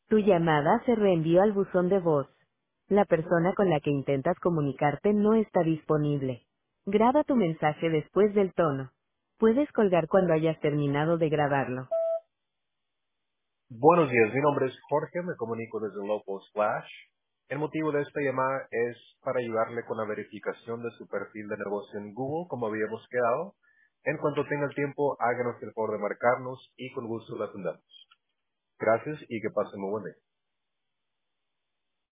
Tu llamada se reenvió al buzón de voz. La persona con la que intentas comunicarte no está disponible. Graba tu mensaje después del tono. Puedes colgar cuando hayas terminado de grabarlo. Buenos días, mi nombre es Jorge, me comunico desde Local Splash. El motivo de esta llamada es para ayudarle con la verificación de su perfil de negocio en Google, como habíamos quedado. En cuanto tenga el tiempo, háganos el favor de marcarnos y con gusto la atendemos. Gracias y que pasen muy buen día.